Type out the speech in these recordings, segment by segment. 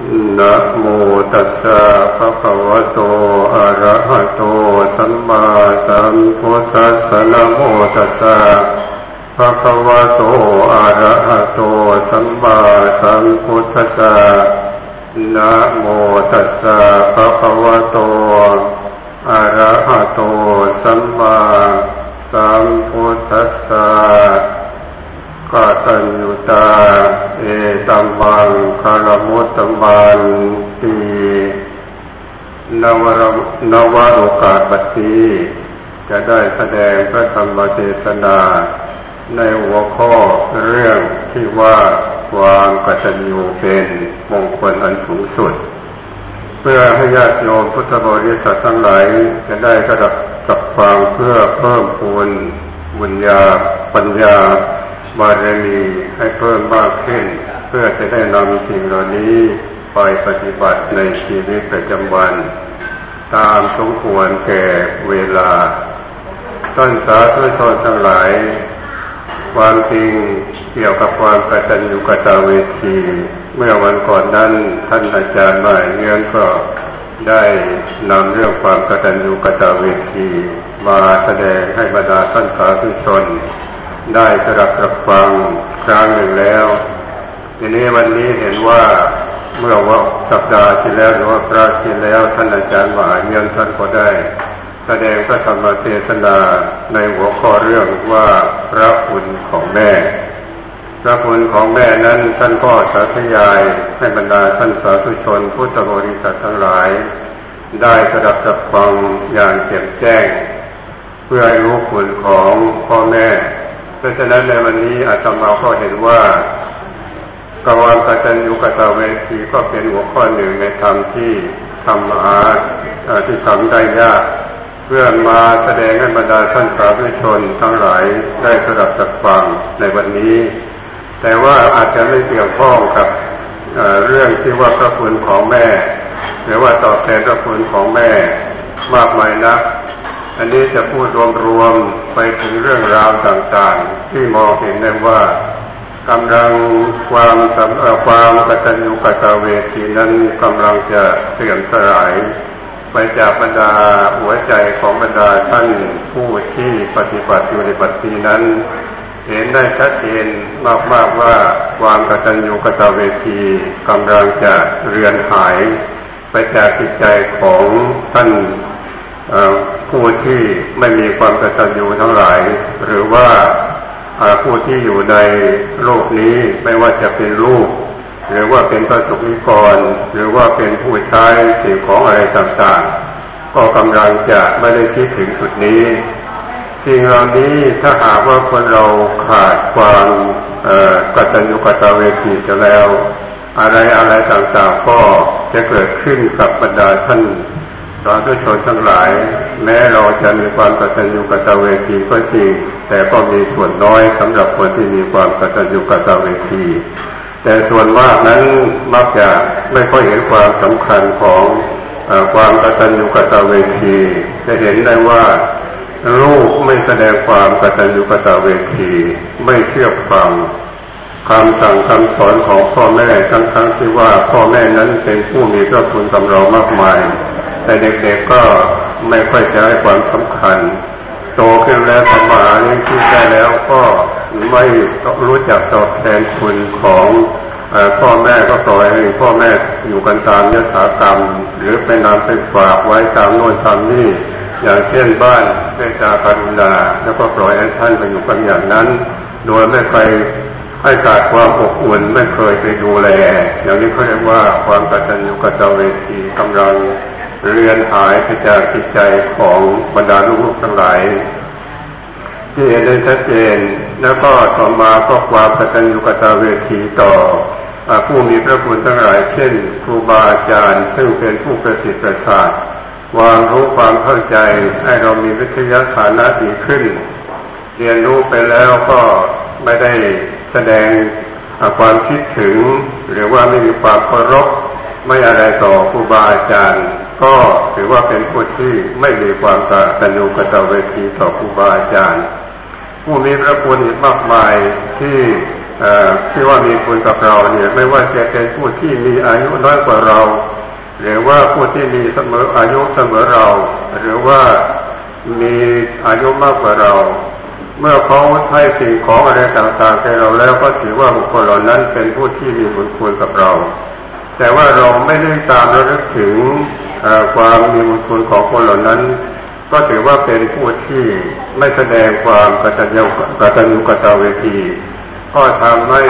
นะโมตัสสะภะคะวะโตอะระหะโตสัมมาสัมพุทธัสสะนะโมตัสสะภะคะวะโตอะระหะโตสัมมาสัมพุทธัสสะนะโมตัสสะภะคะวะโตอะระหะโตสัมมาสัมพุทธัสสะกตัญญูตาเอตัมมังคารมุตตมังตินวโอกาสบัดนี้จะได้แสดงพระธรรมเทศนาในหัวข้อเรื่องที่ว่าความกตัญญูเป็นมงคลอันสูงสุดเพื่อให้ญาติโยมพุทธบริษัททั้งหลายจะได้กระดับสับฟังเพื่อเพิ่มพูนบุญญาปัญญาบารมีให้เพิ่มมากขึ้นเพื่อจะได้นำสิ่งเหล่านี้ไปปฏิบัติในชีวิตประจำวันตามสมควรแก่เวลาท่านสาธุชนทั้งหลายความจริงเกี่ยวกับความกตัญญูกตเวทีเมื่อวันก่อนนั้นท่านอาจารย์หมายเรื่องก็ได้นำเรื่องความกตัญญูกตเวทีมาแสดงให้บรรดาท่านสาธุชนได้สดับรับฟังครั้งหนึ่งแล้วทีนี้วันนี้เห็นว่าเมื่อว่าสัปดาห์ที่แล้วหรือว่าพระที่แล้วท่านอาจารย์มหาเยี่ยมท่านก็ได้แสดงพระธรรมเทศนาในหัวข้อเรื่องว่าพระคุณของแม่พระคุณของแม่นั้นท่านก็สาธยายให้บรรดาท่านสาธุชนพุทธบริษัททั้งหลายได้สดับรับฟังอย่างแจ่มแจ้งเพื่อให้รู้คุณของพ่อแม่เพราะฉะนั้นในวันนี้อาตมาก็เห็นว่ากความกตัญญูกตเวทีก็เป็นหัวข้อหนึ่งในธรรมที่ทำได้ยากเพื่อมาแสดงให้บรรดาท่านสาธุชนทั้งหลายได้สดับรับฟังในวันนี้แต่ว่าอาจจะไม่เกี่ยวข้องกับเรื่องที่ว่าพระคุณของแม่หรือว่าตอบแทนพระคุณของแม่มากมายนักอันนี้จะพูดรวมๆไปถึงเรื่องราวต่างๆที่มองเห็นได้ว่ากำลังความกตัญญูกตเวทีนั้นกำลังจะเสื่อมสลายไปจากบรรดาหัวใจของบรรดาท่านผู้ที่ปฏิบัติอยู่ในปัจจุบันนั้นเห็นได้ชัดเจนมากๆว่าความกตัญญูกตเวทีกำลังจะเรือนหายไปจากจิตใจของท่านผู้ที่ไม่มีความกตัญญูทั้งหลายหรือว่าผู้ที่อยู่ในโลกนี้ไม่ว่าจะเป็นลูกหรือว่าเป็นประสบนิกรหรือว่าเป็นผู้ใช้สิ่งของอะไรต่างๆก็กำลังจะไม่ได้คิดถึงจุดนี้สิ่งเหล่านี้ถ้าหากว่าคนเราขาดความกตัญญูกตเวทีจะแล้วอะไรต่างๆก็จะเกิดขึ้นกับบรรดาท่านสาธุชนทั้งหลายแม้เราจะมีความกตัญญูกตเวทีก็จริงแต่ก็มีส่วนน้อยสำหรับคนที่มีความกตัญญูกตเวทีแต่ส่วนมากนั้นมักจะไม่ค่อยเห็นความสำคัญของความกตัญญูกตเวทีจะเห็นได้ว่าลูกไม่แสดงความกตัญญูกตเวทีไม่เชื่อฟังคำสั่งคำสอนของพ่อแม่ทั้งที่ว่าพ่อแม่นั้นเป็นผู้มีพระคุณกับเรามากมายแต่เด็กๆก็ไม่ค่อยจะให้ความสำคัญโตขึ้นแล้วทำมาหาเลี้ยงชีพได้แล้วก็ไม่รู้จักตอบแทนคุณของพ่อแม่ก็ปล่อยให้พ่อแม่อยู่กันตามยถากรรมหรือไปนำไปฝากไว้ตามโน่นตามนี่อย่างเช่นบ้านเมตตากรุณาแล้วก็ปล่อยให้ท่านไปอยู่กันอย่างนั้นโดยไม่เคยให้ขาดความอบอุ่นไม่เคยไปดูแลอย่างนี้เขาเรียกว่าความกตัญญูกตเวทีกำลังเรือนหายไปจากจิตใจของบรรดาลูกๆทั้งหลายที่เห็นได้ชัดเจนแล้วก็ต่อมาก็ความกตัญญูกตเวทีต่อผู้มีพระคุณทั้งหลายเช่นครูบาอาจารย์ซึ่งเป็นผู้ประสิทธิ์ประสาทวางรู้ความเข้าใจให้เรามีวิทยาฐานะดีขึ้นเรียนรู้ไปแล้วก็ไม่ได้แสดงความคิดถึงหรือว่าไม่มีความเคารพไม่อะไรต่อครูบาอาจารย์ก็ถือว่าเป็นผู้ที่ไม่มีความกตัญญูกตเวทีต่อครูบาอาจารย์ผู้มีพระคุณอีกมากมายที่ที่ว่ามีคุณกับเราเนี่ยไม่ว่าจะเป็นผู้ที่มีอายุน้อยกว่าเราหรือว่าผู้ที่มีอายุเสมอเราหรือว่ามีอายุมากกว่าเราเมื่อเขาให้สิ่งของอะไรต่างๆแก่เราแล้วก็ถือว่าบุคคลเหล่านั้นเป็นผู้ที่มีบุญคุณกับเราแต่ว่าเราไม่ได้ตามระลึกถึงความมีบุญคุณของคนเหล่านั้นก็ถือว่าเป็นผู้ที่ไม่แสดงความกตัญญูกตเวทีก็ทำให้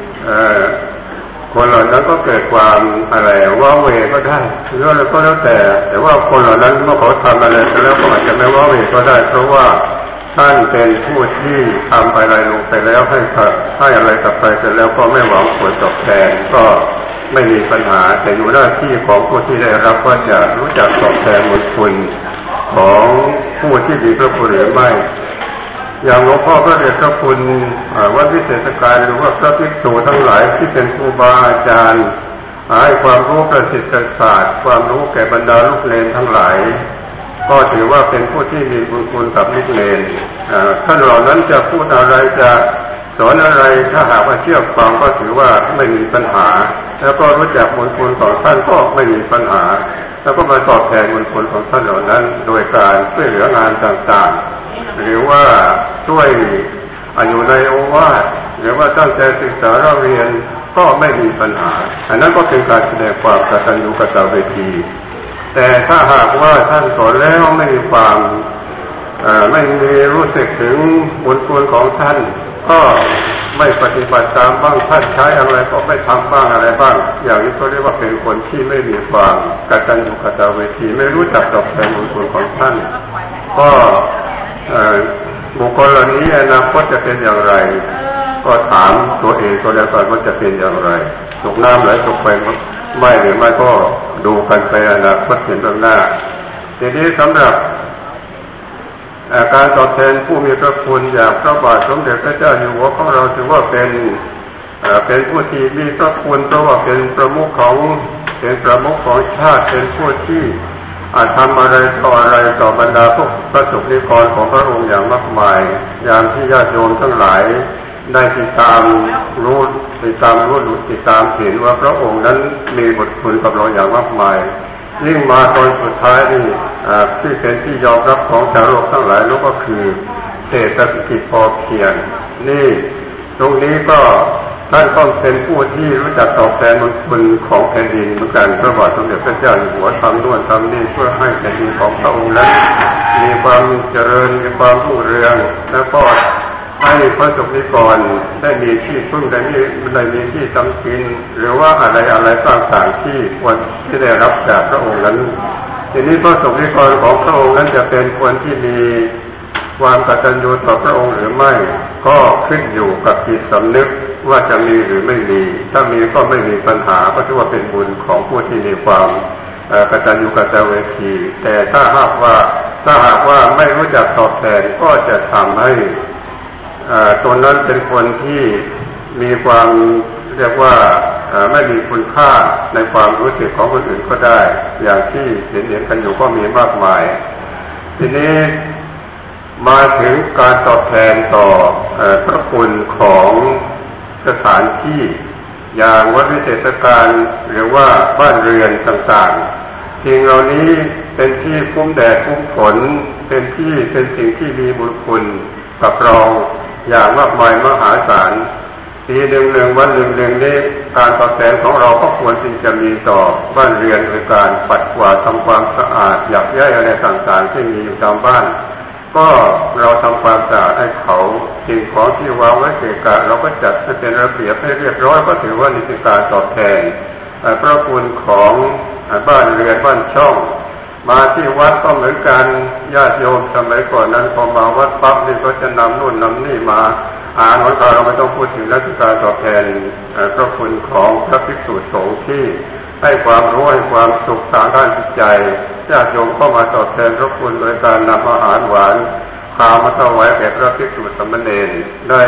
คนเหล่านั้นก็เกิดความอะไรว้าเหวก็ได้หรืออะไรก็แล้วแต่ว่าคนเหล่านั้นเมื่อเขาทำอะไรแล้วก็อาจจะไม่ว้าเหวก็ได้เพราะว่าท่านเป็นผู้ที่ทำอะไรลงไปแล้วให้อะไรกับใครเสร็จแล้วก็ไม่หวังผลตอบแทนก็ไม่มีปัญหาแต่อยู่หน้าที่ของผู้ที่ได้รับว่าจะรู้จักตอบแทนบุญคุณของผู้ที่มีพระคุณหรือไม่อย่างหลวงพ่อพระเดชพระคุณวัดวิเศษการหรือว่าพระภิกษุทั้งหลายที่เป็นครูบาอาจารย์ให้ความรู้ประสิทธิ์ศาสตร์ความรู้แก่บรรดาลูกเนรทั้งหลายก็ถือว่าเป็นผู้ที่มีบุญคุณกับลูกเนรท่านเหล่านั้นจะพูดอะไรจะสอนอะไรถ้าหากว่าเชื่อฟังก็ถือว่าไม่มีปัญหาแล้วก็รู้จักบุญคุณของท่านก็ไม่มีปัญหาแล้วก็มาตอบแทนบุญคุณของท่านเหล่านั้นโดยการช่วยเหลืองานต่างๆหรือว่าช่วยอยู่ในโอวาทหรือว่าตั้งใจศึกษาเรียนก็ไม่มีปัญหาอันนั้นก็เป็นการแสดงความกตัญญูกตเวทีแต่ถ้าหากว่าท่านสอนแล้วไม่มีความไม่มีรู้สึกถึงบุญคุณของท่านก็ไม่ปฏิบัติตามบ้างท่านใช้อะไรก็ไม่ทำบ้างอะไรบ้างอย่างนี้ก็เรียกว่าเป็นคนที่ไม่มีความกตัญญูกตเวทีไม่รู้จักตอบแทนบุญคุณของท่านก็บุคคลเหล่านี้อนาคตจะเป็นอย่างไรก็ถามตัวเองก็แล้วกันว่าจะเป็นอย่างไรตกน้ำไหลตกไฟไม่หรือไม่ก็ดูกันไปอนาคตเห็นเบื้องหน้าทีนี้สำหรับการตอบแทนผู้มีพระคุณอย่างพระบาทสมเด็จพระเจ้าอยู่หัวของเราถือว่าเป็นผู้ที่มีพระคุณเพราะว่าเป็นประมุขของชาติเป็นผู้ที่ทำอะไรต่อบรรดาพวกพระสงฆ์นิกรของพระองค์อย่างมากมายอย่างที่ญาติโยมทั้งหลายได้ติดตามรู้ติดตามเห็นว่าพระองค์นั้นมีบุญคุณกับเราอย่างมากมายยิ่งมาตอนสุดท้ายนี่ที่เป็นที่ยอมรับของชาวโลกทั้งหลายนั่นก็คือเศรษฐกิจพอเพียงนี่ตรงนี้ก็ท่านต้องเป็นผู้ที่รู้จักตอบแทนบุญคุณของแผ่นดินเหมือนกันพระบาทสมเด็จพระเจ้าอยู่หัวทำนู่นทำนี่เพื่อให้แผ่นดินของพระองค์นั้นมีความเจริญมีความรุ่งเรืองและก็ให้พระสงฆ์นิกรได้มีที่พึ่งได้มีที่ทำกินหรือว่าอะไรต่างๆที่ควรที่ได้รับจากพระองค์นั้นทีนี้พระสงฆ์นิกรของพระองค์นั้นจะเป็นคนที่มีความกตัญญูต่อพระองค์หรือไม่ก็ขึ้นอยู่กับจิตสำนึกว่าจะมีหรือไม่มีถ้ามีก็ไม่มีปัญหาก็ถือว่าเป็นบุญของผู้ที่มีความกตัญญูกตเวทีแต่ถ้าหากว่าไม่รู้จักตอบแทนก็จะทำให้ตนนั้นเป็นคนที่มีความเรียกว่าไม่มีคุณค่าในความรู้สึกของคนอื่นก็ได้อย่างที่เห็นกันอยู่ก็มีมากมายทีนี้มาถึงการตอบแทนต่อพระคุณของสถานที่อย่างวัดวิเศษการหรือว่าบ้านเรือนต่างๆสิ่งเหล่านี้เป็นที่คุ้มแดดคุ้มฝนเป็นสิ่งที่มีบุญคุณกับเราอย่างมากมายมหาศาลปีหนึ่งวันหนึ่งนี้การตอบแทนของเราก็ควรที่จะมีต่อบ้านเรือนโดยการปัดกวาดทำความสะอาดหยักย้ายอะไรต่างๆที่มีอยู่ตามบ้านก็เราทำความสะอาดให้เขาสิ่งของที่วางไว้เกะกะเราก็จัดให้เป็นระเบียบให้เรียบร้อยก็ถือว่านี่เป็นการตอบแทนพระคุณของบ้านเรือนบ้านช่องมาที่วัดก็เหมือนกันญาติโยมสมัยก่อนนั้นพอมาวัดปั๊บนี่ก็จะนำนู่นนำนี่มาหลวงตาเราไม่ต้องพูดถึงแล้วคือการตอบแทนพระคุณของพระภิกษุสงฆ์ที่ให้ความรู้ให้ความสุขทางด้านจิตใจญาติโยมก็มาตอบแทนพระคุณโดยการนำอาหารหวานข้าวมาถวายแก่พระภิกษุสามเณร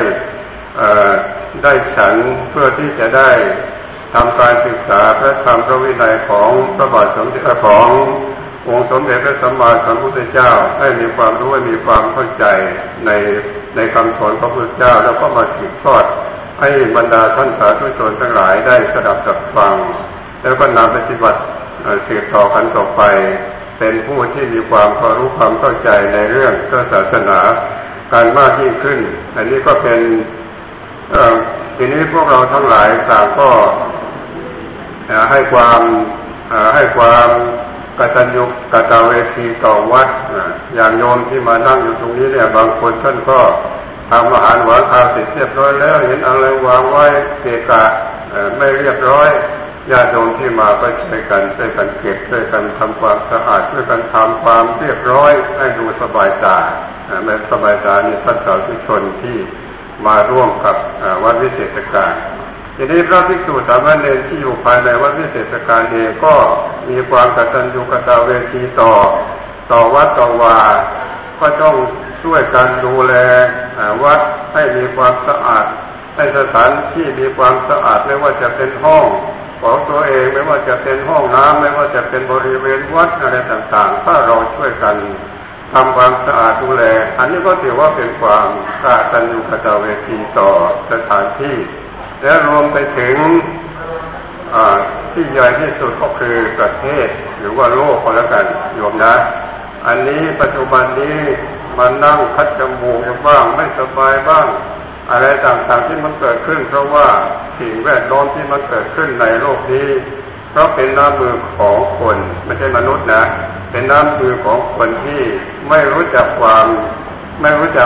ได้ฉันเพื่อที่จะได้ทำการศึกษาพระธรรมพระวินัยของพระบาทสมเด็จขององค์สมเด็จพระสัมมาสัมพุทธเจ้าให้มีความรู้มีความเข้าใจในคำสอนของพระพุทธเจ้าแล้วก็มาสืบทอดให้บรรดาท่านสาธุชนทั้งหลายได้สดับสับฟังแล้วก็นำไปปฏิบัติสืบต่อกันต่อไปเป็นผู้ที่มีความรู้ความเข้าใจในเรื่องศาสนาการมากยิ่งขึ้นอันนี้ก็เป็นทีนี้พวกเราทั้งหลายต่างก็ให้ความกตัญญูกตเวทีต่อวัดอย่างโยมที่มานั่งอยู่ตรงนี้เนี่ยบางคนท่านก็ทำอาหารหวานข้าวเสร็จเรียบร้อยแล้วเห็นอะไรวางไว้เกะกะไม่เรียบร้อยญาติโยมที่มาก็ช่วยกันเก็บช่วยกันทำความสะอาดช่วยกันทำความเรียบร้อยให้ดูสบายตาไม่สบายตานี่ท่านสาธุชนที่มาร่วมกับวัดวิเศษการทีนี้พระภิกษุสามเณรที่อยู่ภายในวัดวิเศษการเองก็มีความกตัญญูกตเวทีต่อวัดต่อวาก็ต้องช่วยกันดูแลวัดให้มีความสะอาดให้สถานที่มีความสะอาดไม่ว่าจะเป็นห้องของตัวเองไม่ว่าจะเป็นห้องน้ำไม่ว่าจะเป็นบริเวณวัดอะไรต่างๆถ้าเราช่วยกันทำความสะอาดดูแลอันนี้ก็ถือว่าเป็นความกตัญญูกตเวทีต่อสถานที่และรวมไปถึงที่ใหญ่ที่สุดก็คือประเทศหรือว่าโลกก็แล้วกันโยมนะอันนี้ปัจจุบันนี้มันนั่งคัดจมูกบ้างไม่สบายบ้างอะไรต่างๆที่มันเกิดขึ้นเพราะว่าสิ่งแวดล้อมที่มันเกิดขึ้นในโลกนี้เพราะเป็นน้ำมือของคนไม่ใช่มนุษย์นะเป็นน้ำมือของคนที่ไม่รู้จักคุณค่าไม่รู้จัก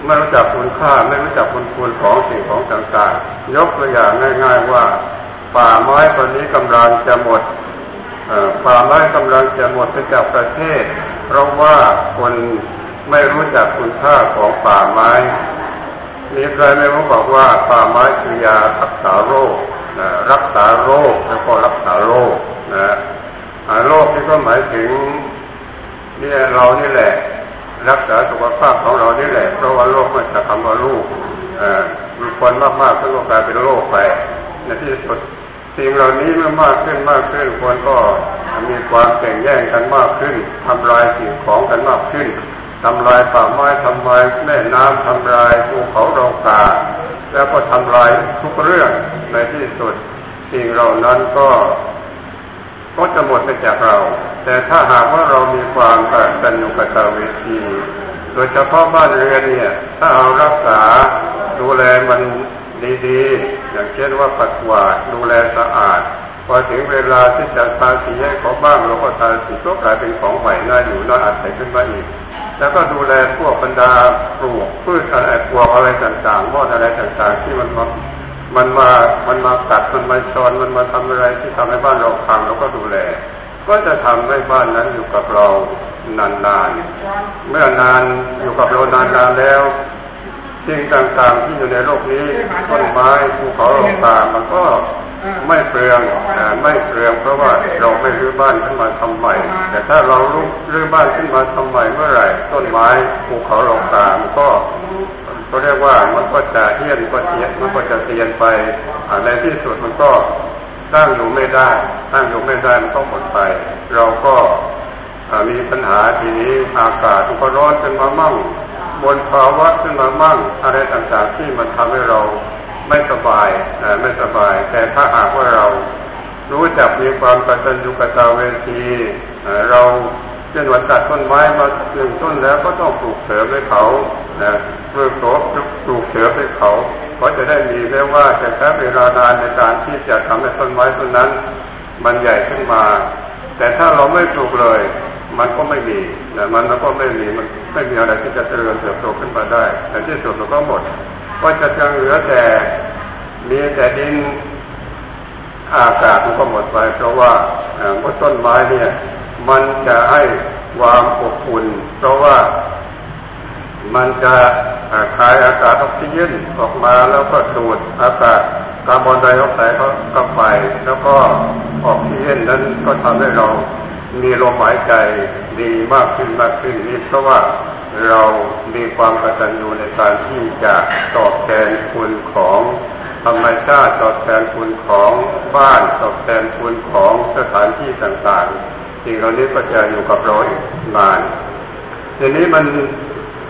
คุณของสิ่งของต่างๆยกตัวอย่างง่ายๆว่าป่าไม้ตอนนี้กำลังจะหมดป่าไม้กำลังจะหมดไปจากประเทศเพราะว่าคนไม่รู้จักคุณค่าของป่าไม้มีใครไม่รู้บอกว่าป่าไม้คือยารักษาโรครักษาโรคแล้วก็รักษาโรคโรคที่ก็หมายถึงเนี่ยเรานี่แหละรักษาสุขภาพของเรานี่แหละเพราะว่าโรคมันจะทำว่าลูกมีคนมากๆก็กลายเป็นโรคไปในที่สุดสิ่งเหล่านี้เมื่อมากขึ้นคนก็มีความแข่งแย่งกันมากขึ้นทำลายสิ่งของกันมากขึ้นทำลายป่าไม้ทำลายแม่น้ำทำลายภูเขาโลกาแล้วก็ทำลายทุกเรื่องในที่สุดสิ่งเหล่านั้นก็จะหมดไปจากเราแต่ถ้าหากว่าเรามีความกตัญญูกตเวทีโดยเฉพาะบ้านเรือนเนี่ยถ้าเรารักษาดูแลมันดีๆอย่างเช่นว่าปัดกวาดดูแลสะอาดพอถึงเวลาที่จะทาสีให้เขาบ้างเราก็ทาสีก็กลายเป็นของใหม่น่าอยู่น่าอาศัยขึ้นมาอีกแล้วก็ดูแลพวกบรรดาปลูกพืชอะไรปลวกอะไรต่างๆมอดอะไรต่างๆที่มันมากัดมันมาชอนมันมาทำอะไรที่ทำให้บ้านเราพังเราก็ดูแลก็จะทำให้บ้านนั้นอยู่กับเรานานๆเมื่อนานอยู่กับเรานานๆแล้วสิ่งต่างๆที่อยู่ในโลกนี้ต้นไม้ภูเขาโลกามันก็ไม่เปลืองเพราะว่าเราไม่รื้อบ้านขึ้นมาทำใหม่แต่ถ้าเรารื้อบ้านขึ้นมาทำใหม่เมื่อไหร่ต้นไม้ภูเขาโลกามันก็เรียกว่ามันก็จะเหี้ยนมันก็จะเตียนไปในที่สุดมันก็ตั้งอยู่ไม่ได้มันก็หมดไปเราก็มีปัญหาทีนี้อากาศมันก็ร้อนขึ้นมามั่งบนภาวะขึ้นมามั่งอะไรต่างๆที่มันทำให้เราไม่สบายแต่ถ้าหากว่าเรารู้จักมีความกตัญญูกตเวทีเราเช่นว่าตัดต้นไม้มา1 ต้นแล้วก็ต้องปลูกเสริมให้เขาปลูกเสริมให้เขาจะได้มีแม้ว่าจะใช้เวลานานในการที่จะทำให้ต้นไม้ต้นนั้นมันใหญ่ขึ้นมาแต่ถ้าเราไม่ปลูกเลยมันก็ไม่มีมันก็ไม่มีอะไรที่จะเจริญเติบโตขึ้นมาได้ในที่สุดมันก็หมดก็จะยังเหลือแต่มีแต่ดินอากาศมันก็หมดไปเพราะว่าต้นไม้เนี่ยมันจะให้ความอบอุ่นเพราะว่ามันจะคายอากาศออกซิเจนออกมาแล้วก็ดูดอากาศคาร์บอนไดออกไซด์เข้าไปแล้วก็ออกซิเจนนั้นก็ทำให้เรามีลมหายใจดีมากขึ้นนี่เพราะว่าเรามีความกตัญญูในการที่จะตอบแทนคุณของธรรมชาติตอบแทนคุณของบ้านตอบแทนคุณของสถานที่ต่างๆสิ่งเหล่านี้ก็จะอยู่กับเราอีกนานทีนี้มัน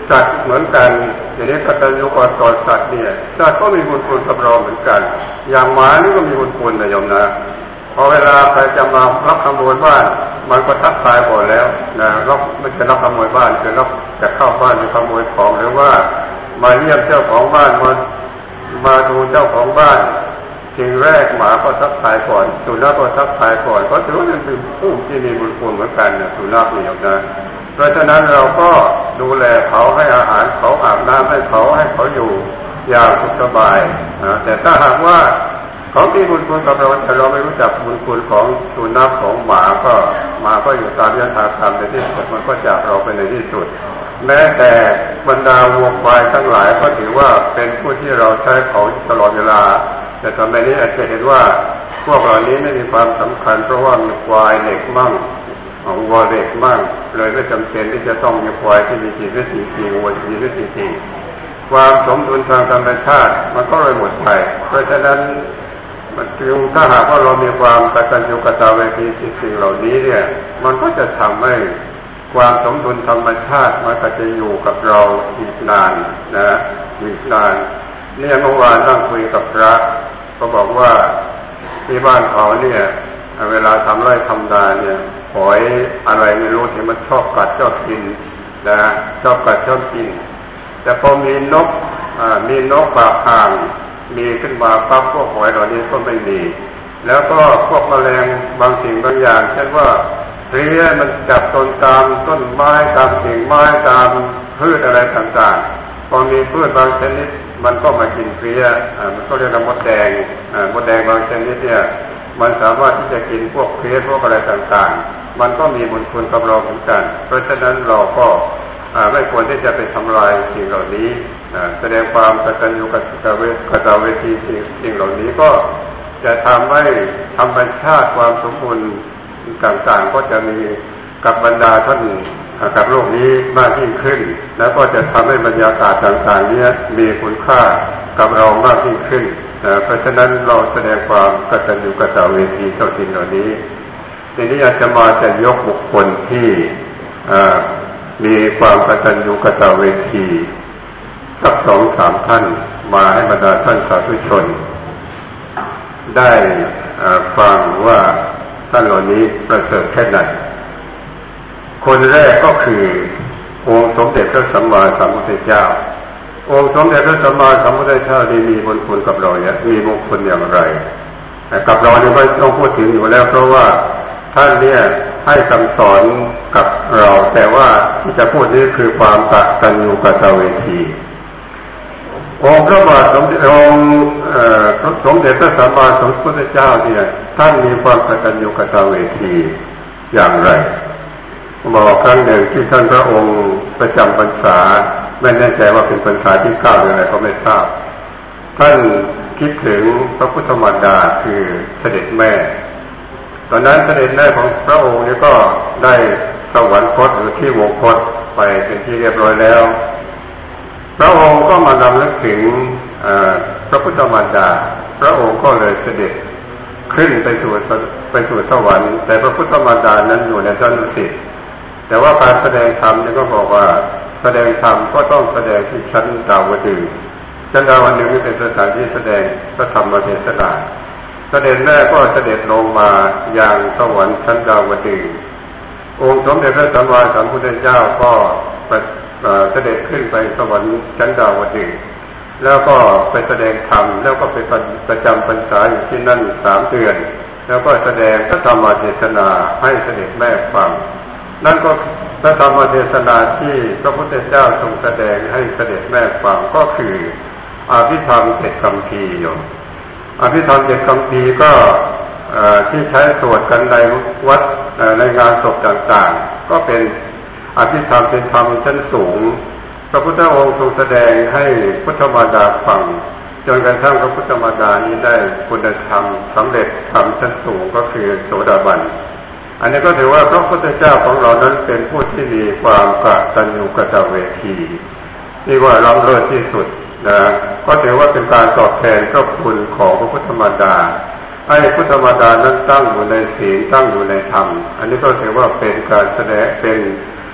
สัตว์เหมือนกันอย่างนี้กตัญญูกตสัตว์เนี่ยสัตว์ก็มีบุญคุณกับเราเหมือนกันอย่างหมานี่ก็มีบุญคุณนะโยมนะพอเวลาใครจะมาลักขโมยบ้านมันก็ทักทายก่อนแล้วนะลักไม่ใช่ลักขโมยบ้านคือลักจะเข้าบ้านจะขโมยของหรือว่ามาเยี่ยมเจ้าของบ้านมาดูเจ้าของบ้านสิ่งแรกหมาก็ทักทายก่อนสุนัขก็ทักทายก่อนก็ถือว่าเป็นผู้ที่มีบุญคุณเหมือนกันนะสุนัขนี่นะเพราะฉะนั้นเราก็ดูแลเขาให้อาหารเขาอาบน้ำให้เขาอยู่อย่างสุขสบายนะแต่ถ้าหากว่าเขามีบุญคุณกับเราแต่เราไม่รู้จักบุญคุณของสุนัขของหมาก็อยู่ตามยถากรรมในที่สุดมันก็จากเราไปในที่สุดแม้แต่บรรดาวัวควายทั้งหลายก็ถือว่าเป็นผู้ที่เราใช้เขาตลอดเวลาแต่ตอนนี้อาจจะเห็นว่าพวกเหล่านี้ไม่มีความสำคัญเพราะว่ามีควายเหล็กมั่งวัวเหล็กมั่งเลยไม่จำเป็นที่จะต้องมีควายที่มีชีวิตจริงๆวัวชีวิตจริงๆความสมดุลทางธรรมชาติมันก็เลยหมดไปเพราะฉะนั้นมันจึงถ้าหากว่าเรามีความกตัญญูกตเวทีสิ่งเหล่านี้เนี่ยมันก็จะทำให้ความสมดุลธรรมชาติมันก็จะอยู่กับเราอีกนานนะอีกนานเนี่ยเมื่อวานนั่งคุยกับพระก็บอกว่าที่บ้านเขาเนี่ยเวลาทำไร่ทำนาเนี่ยหอยอะไรไม่รู้ที่มันชอบกัดชอบกินนะชอบกัดชอบกินแต่พอมีนกปากห่างมีขึ้นมาปั๊บพวกหอยเหล่านี้ก็ไม่มีแล้วก็พวกแมลงบางสิ่งบางอย่างเช่นว่าเพลี้ยมันจับตามต้นไม้ตามกิ่งไม้ตามพืชอะไรต่างๆพอมีพืชบางชนิดมันก็มากินเพลี้ยมันก็เรียกว่ามดแดงบางชนิดเนี่ยมันสามารถที่จะกินพวกเพลี้ยพวกอะไรต่างๆมันก็มีบุญคุณกับเราเหมือนกันเพราะฉะนั้นเราก็ไม่ควรที่จะไปทำลายสิ่งเหล่านี้แสดงความกตัญญูกตเวทีสิ่งเหล่านี้ก็จะทำให้ธรรมชาติความสมบูรณ์ต่างๆก็จะมีกับบรรดาท่านกับโลกนี้มากยิ่งขึ้นแล้วก็จะทำให้บรรยากาศต่างๆนี้มีคุณค่ากับเรามากยิ่งขึ้นเพราะฉะนั้นเราแสดงความกตัญญูกตเวทีต่อสิ่งเหล่านี้ทีนี้อาจจะมาจะยกบุคคลที่มีความกตัญญูกตเวทีสัก 2-3 ท่านมาให้บรรดาท่านสาธุชนได้ฟังว่าท่านเหล่านี้ประเสริฐแค่ไหนคนแรกก็คือองค์สมเด็จพระสัมมาสัมพุทธเจ้าองค์สมเด็จพระสัมมาสัมพุทธเจ้าได้มีบุญคุณกับเราเนี่ยมีมงคลอย่างไรกับเราเนี่ยไม่ต้องพูดถึงอยู่แล้วเพราะว่าท่านเนี่ยให้คำสอนกับเราแต่ว่าที่จะพูดนี้คือความกตัญญูกตเวทีองค์พระบาทสมเด็จสมเด็จพระสัมมาสัมพุทธเจ้าเนี่ยท่านมีความกตัญญูกตเวทีอย่างไรบอกครั้งหนึ่งที่ท่านพระองค์ประจำพรรษาไม่แน่ใจว่าเป็นพรรษาที่9หรืออะไรก็ไม่ทราบท่านคิดถึงพระพุทธมารดาคือเสด็จแม่ตอนนั้นเสด็จแม่ของพระองค์นี่ก็ได้สวรรคตหรือที่วงคตไปเป็นที่เรียบร้อยแล้วพระองค์ก็มานำลึกถึงพระพุทธมารดาพระองค์ก็เลยเสด็จขึ้นไปสู่สวรรค์แต่พระพุทธมารดานั้นอยู่ในชั้นดุสิตแต่ว่าการแสดงธรรมนี่ก็บอกว่าแสดงธรรมก็ต้องแสดงที่ชั้นดาวดึงส์ชั้นดาวดึงส์นี่เป็นสถานที่แสดงพระธรรมเทศนาเสด็จแม่ก็เสด็จลงมาอย่างสวรรค์ชั้นดาวดึงส์องค์สมเด็จพระสัมมาสัมพุทธเจ้าก็เสด็จขึ้นไปสวรรค์ชั้นดาวดึงส์แล้วก็ไปแสดงธรรมแล้วก็ไปประจำพรรษาอยู่ที่นั่น3 เดือนแล้วก็แสดงพระธรรมเทศนาให้เสด็จแม่ฟังนั่นก็พระธรรมเทศนาที่พระพุทธเจ้าทรงแสดงให้เสด็จแม่ฟังก็คืออภิธรรม7 คัมภีร์อยู่อภิธรรม7 คัมภีร์ก็ที่ใช้สวดกันในวัดในงานศพต่างๆก็เป็นอภิธรรมเป็นธรรมชั้นสูงพระพุทธองค์ทรงแสดงให้พุทธมารดาฟังจนกระทั่งพระพุทธมารดานี้ได้คุณธรรมสำเร็จธรรมชั้นสูงก็คือโสดาบันอันนี้ก็ถือว่าพระพุทธเจ้าของเรานั้นเป็นผู้ที่มีความกตัญญูกตเวทีที่ว่าล้ำเลิศที่สุดนะก็ถือว่าเป็นการตอบแทนพระคุณของพระพุทธมารดาให้พุทธมารดานั้นตั้งอยู่ในศีลตั้งอยู่ในธรรมอันนี้ก็ถือว่าเป็นการแสดงเป็น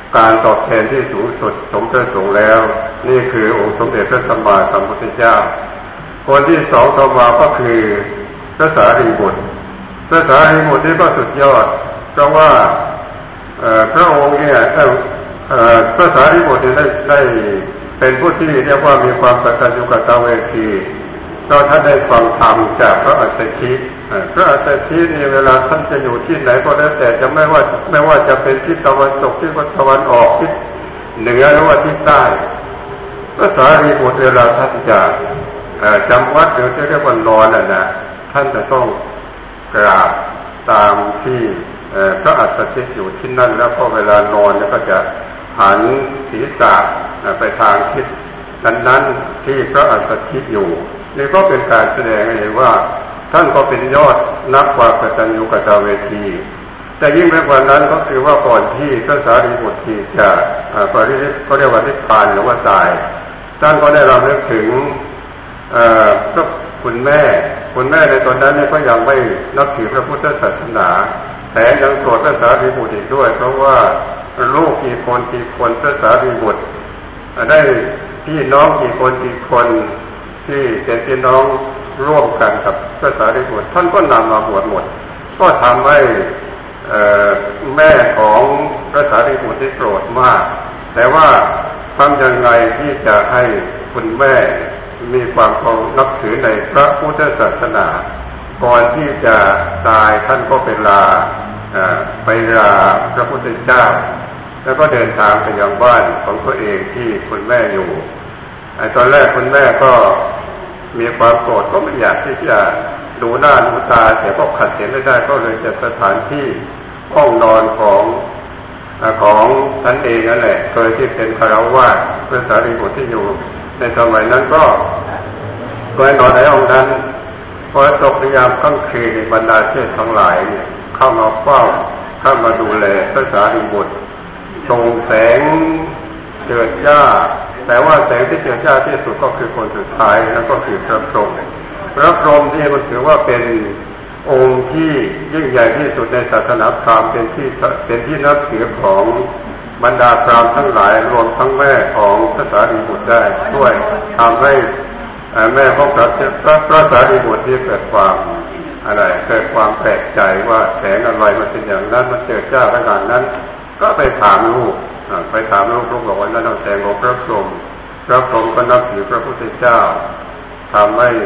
การตอบแทนที่สูงสุดสมประสงค์แล้วนี่คือองค์สมเด็จพระสัมมาสัมพุทธเจ้าคนที่สองต่อมาก็คือพระสารีบุตรพระสารีบุตรนี่ก็สุดยอดเพราะว่าพระองค์เนี่ยพระสารีบุตรได้เป็นผู้ที่เรียกว่ามีความกตัญญูกตเวทีเพราะท่านได้ฟังธรรมจากพระอัสสชิพระอัสสชินี่เวลาท่านจะอยู่ที่ไหนก็แล้วแต่จะไม่ว่าจะเป็นทิศตะวันตกทิศตะวันออกทิศเหนือหรือว่าทิศใต้พระสารีบุตรเวลาท่านจะจำวัดหรือจะเรียกว่านอนนะท่านจะต้องกราบตามที่พระอัสสชิอยู่ที่นั่นแล้วพอเวลานอนก็จะหันศีรษะไปทางทิศนั้นๆที่พระอัสสชิอยู่นี่ก็เป็นการแสดงให้เห็นว่าท่านก็เป็นยอดนักความกตัญญูกตเวทีแต่ยิ่งไปกว่านั้นก็คือว่าก่อนที่พระสารีบุตรที่จะก็เรียกว่านิพพานหรือว่าตายท่านก็ได้รำลึกถึงก็คุณแม่ในตอนนั้นเนี่ยก็ยังไม่นับถือพระพุทธศาสนาแต่ยังโกรธพระสารีบุตรอีกด้วยเพราะว่าลูกกี่คนพระสารีบุตรได้พี่น้องกี่คนที่เป็นพี่น้องร่วมกันกับพระสารีบุตรท่านก็นำมาบวชหมดก็ทำให้แม่ของพระสารีบุตรที่โกรธมากแต่ว่าทำยังไงที่จะให้คุณแม่มีความเคารพนับถือในพระพุทธศาสนาก่อนที่จะตายท่านก็ไปลาพระพุทธเจ้าแล้วก็เดินทางไปยังบ้านของตัวเองที่คุณแม่อยู่ตอนแรกคุณแม่ก็มีความโกรธก็ไม่อยากที่จะดูหน้าดูตาแต่ก็ขัดเข็นไม่ได้ก็เลยจัดสถานที่ห้องนอนของท่านเองนั่นแหละเคยที่เป็นคฤหัสถ์พระสารีบุตรที่อยู่ในสมัยนั้นก็นอนในห้องนั้นพอตกยามค่ำคืนบรรดาเทพทั้งหลายเนี่ยเข้ามาเฝ้าเข้ามาดูแลพระสารีบุตรส่องแสงเจิดจ้าแต่ว่าแสงที่เจิดจ้าที่สุดก็คือคนสุดท้ายแล้วก็คือพระพรหมที่มันถือว่าเป็นองค์ที่ยิ่งใหญ่ที่สุดในศาสนาพราหมณ์เป็นที่นับถือของบรรดาพราหมณ์ทั้งหลายรวมทั้งแม่ของพระสารีบุตรได้ด้วยทำให้แม่ของพระสารีบุตรที่เกิดความแปลกใจว่าแสงอะไรมันเป็นอย่างนั้นมันเจิดจ้าขนาดนั้นก็ไปถามลูกลูกบอกว่านั่นแสงของพระพรหมก็นับถือพระพุทธเจ้าทำให้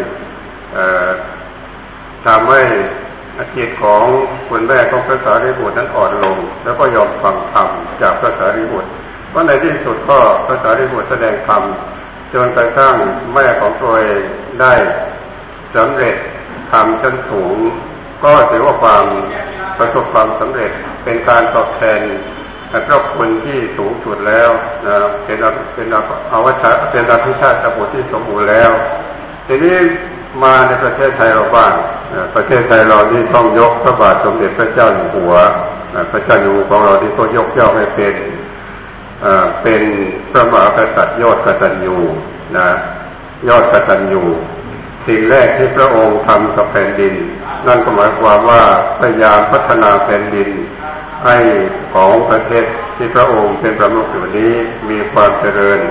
จิตของคุณแม่ของพระสารีบุตรนั้นอ่อนลงแล้วก็ยอมฟังธรรมจากพระสารีบุตรก็ในที่สุดก็พระสารีบุตรแสดงธรรมจนกระทั่งแม่ของตัวเองได้สำเร็จธรรมชั้นสูงก็ถือว่าความประสบความสำเร็จเป็นการตอบแทนพระคุณที่สูงสุดแล้วนะเป็นอภิชาติบุตรที่สมบูรณ์แล้วทีนี้มาในประเทศไทยเราบ้างประเทศไทยเรานี่ต้องยกพระบาทสมเด็จพระเจ้าอยู่หัวพระเจ้าอยู่หัวของเราที่ก็ยกย่องให้เป็นพระมหากษัตริย์ยอดกตัญญูนะยอดกตัญญูสิ่งแรกที่พระองค์ทำกับแผ่นดินนั่นก็หมายความว่าพยายามพัฒนาแผ่นดินให้ของประเทศที่พระองค์เป็นประมุขอยู่นี้มีความเจริญ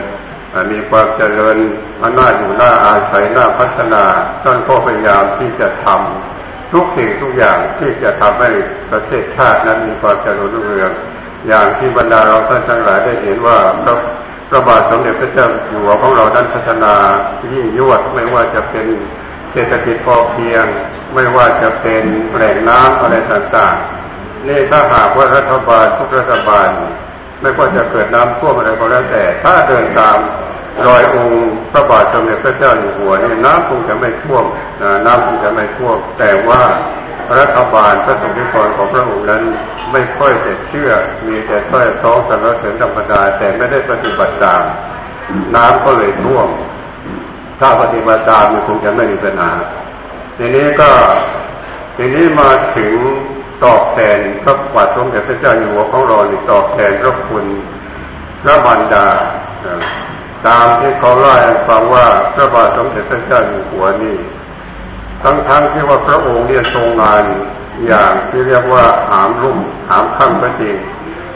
น่าอยู่น่าอาศัยน่าพัฒนาท่านก็พยายามที่จะทำทุกสิ่งทุกอย่างที่จะทำให้ประเทศชาตินั้นมีความเจริญรุ่งเรืองอย่างที่บรรดาเราท่านทั้งหลายได้เห็นว่าพระบาทสมเด็จพระเจ้าอยู่หัวของเรานั้นพัฒนายิ่งยวดไม่ว่าจะเป็นเศรษฐกิจพอเพียงไม่ว่าจะเป็นแหล่งน้ำอะไรต่างๆนี่ถ้าหากว่ารัฐบาลทุกรัฐบาลไม่ว่าจะเกิดน้ำท่วมอะไรก็แล้วแต่ถ้าเดินตามรอยองค์พระบาทสมเด็จพระเจ้าอยู่หัวนี่น้ำคงจะไม่ท่วมแต่ว่ารัฐบาลพระสงฆ์นิกรของพระองค์นั้นไม่ค่อยจะเชื่อมีแต่ถ้อยท้องสรรเสริญธรรมดาแต่ไม่ได้ปฏิบัติตามน้ำก็เลยท่วมถ้าปฏิบัติตามมันคงจะไม่มีปัญหาทีนี้มาถึงตอบแทนพระบาทสมเด็จพระเจ้าอยู่หัวของเรานี่ตอบแทนพระคุณพระมารดาตามที่เขาเล่าให้ฟังว่าพระบาทสมเด็จพระเจ้าอยู่หัวนี่ทั้งที่ว่าพระองค์เนี่ยทรงงานอย่างที่เรียกว่าหามรุ่งหามค่ำก็จริง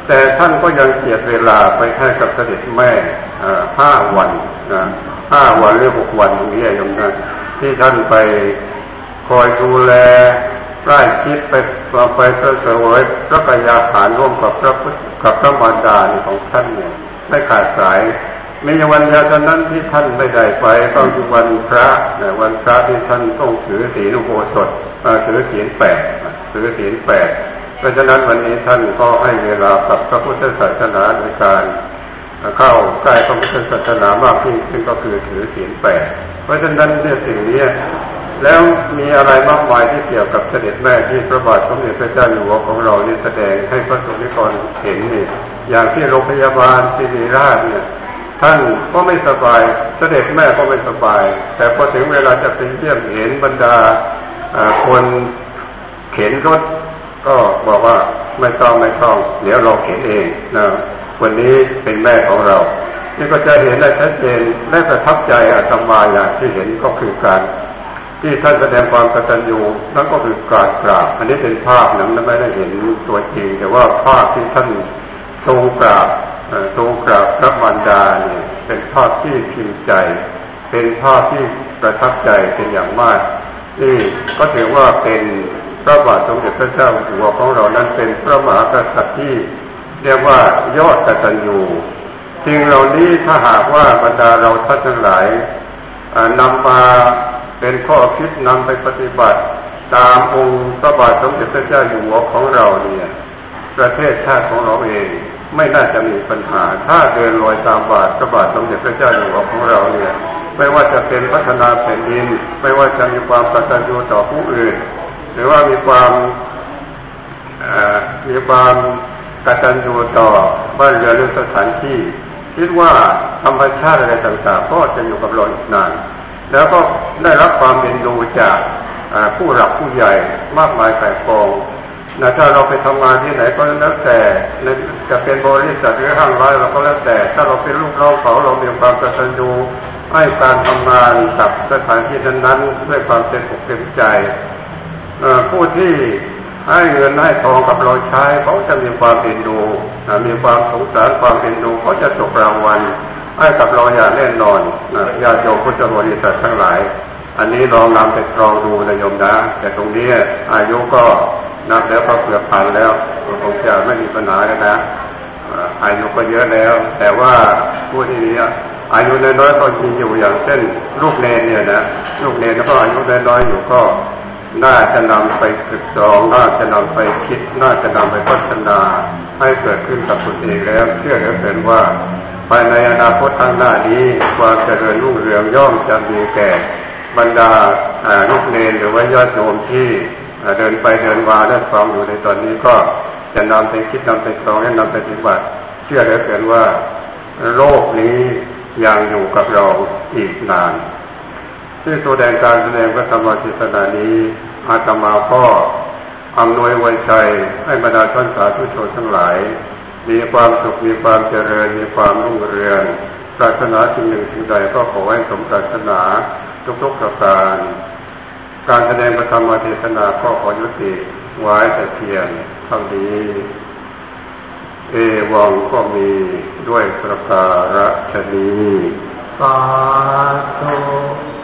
แต่ท่านก็ยังเจียดเวลาไปให้กับเสด็จแม่5 วันนะ5 วันหรือ6 วันอย่างนี้โยมนะที่ท่านไปคอยดูแลใกล้ชิดไปเสวยพระกายาหารร่วมกับพระมารดาของท่านเนี่ยไม่ขาดสายมีวันเดียวเท่านั้นที่ท่านไม่ได้ไปก็คือวันพระวันพระที่ท่านต้องถือศีลอุโบสถถือศีล8เพราะฉะนั้นวันนี้ท่านก็ให้เวลากับพระพุทธศาสนาโดยการเข้าใกล้พระพุทธศาสนามากยิ่งขึ้นก็คือถือศีล8เพราะฉะนั้นเนี่ยสิ่งนี้แล้วมีอะไรมากมายที่เกี่ยวกับเสด็จแม่ที่พระบาทสมเด็จพระเจ้าอยู่หัวของเรานี่แสดงให้พระสงฆ์นิกรเห็นนี่อย่างที่โรงพยาบาลศิริราชเนี่ยท่านก็ไม่สบายเสด็จแม่ก็ไม่สบายแต่พอถึงเวลาจะไปเยี่ยมเห็นบรรดาคนเข็นรถก็บอกว่าไม่ต้องเดี๋ยวเราเข็นเองนะวันนี้เป็นแม่ของเรานี่ก็จะเห็นได้ชัดเจนและประทับใจอาตมาอย่างที่เห็นก็คือการที่ท่านแสดงความกตัญญูนั่นก็คือการกราบอันนี้เป็นภาพนั้นไม่ได้เห็นตัวจริงแต่ว่าภาพที่ท่านทรงกราบพระมารดาเนี่ยเป็นภาพที่พิมพ์ใจเป็นภาพที่ประทับใจเป็นอย่างมากนี่ก็ถือว่าเป็นพระบาทสมเด็จพระเจ้าอยู่หัวของเรานั้นเป็นพระมหากษัตริย์ที่เรียกว่ายอดกตัญญูสิ่งเหล่านี้ถ้าหากว่าบรรดาเราท่านทั้งหลายนำมาเป็นข้อคิดนำไปปฏิบัติตามองค์พระบาทสมเด็จพระเจ้าอยู่หัวของเราเนี่ยประเทศชาติของเราเองไม่น่าจะมีปัญหาถ้าเดินรอยตามบาทพระบาทสมเด็จพระเจ้าอยู่หัวของเราเนี่ยไม่ว่าจะเป็นพัฒนาแผ่นดินไม่ว่าจะมีความกตัญญูต่อผู้อื่นหรือว่ามีความกตัญญูต่อบ้านเรือนหรือสถานที่คิดว่าธรรมชาติอะไรต่างๆก็จะอยู่กับเราอีกนานแล้วก็ได้รับความเอ็นดูจากผู้หลักผู้ใหญ่มากมายไก่กองถ้าเราไปทำงานที่ไหนก็แล้วแต่จะเป็นบริษัทหรือห้างร้านเราก็แล้วแต่ถ้าเราเป็นลูกน้องเขาเรามีความกตัญญูให้การทำงานกับสถานที่นั้นๆด้วยความเต็มอกเต็มใจผู้ที่ให้เงินให้ทองกับเราใช้เขาจะมีความเอ็นดูมีความสงสารความเอ็นดูเขาจะตกรางวัลให้กับเราอย่างแน่นอนญาติโยมพุทธบริษัททั้งหลายอันนี้ลองนำไปตรองดูนะโยมนะแต่ตรงนี้อายุก็นับแล้วก็เกือบพันแล้วคงจะไม่มีปัญหาแล้วนะอายุก็เยอะแล้วแต่ว่าผู้ที่นี้อายุน้อยๆก็มีอยู่อย่างเช่นลูกเนรเนี่ยนะลูกเนรก็อายุน้อยๆอยู่ก็น่าจะนำไปฝึกตรองน่าจะนำไปคิดน่าจะนำไปพัฒนาให้เกิดขึ้นกับตนเองแล้วเชื่อเหลือเกินว่าภายในอนาคตข้างหน้านี้ความเจริญรุ่งเรืองย่อมจะมีแก่บรรดาลูกเนรหรือว่าญาติโยมที่เดินไปเดินมาได้ฟังอยู่ในตอนนี้ก็จะนำไปคิดนำไปตรองและนำไปปฏิบัติเชื่อเหลือเกินว่าโลกนี้ยังอยู่กับเราอีกนานที่แสดงการแสดงพระธรรมเทศนานี้อาตมาก็อำนวยไว้ใจให้บรรดาท่านสาธุชนทั้งหลายมีความสุขมีความเจริญมีความรุ่งเรืองปรารถนาสิ่งหนึ่งสิ่งใดก็ขอให้สมปรารถนาทุกๆประการการแสดงพระธรรมเทศนาก็ขอยุติไว้แต่เพียงเท่านี้เอวังก็มีด้วยประการฉะนี้สาธุ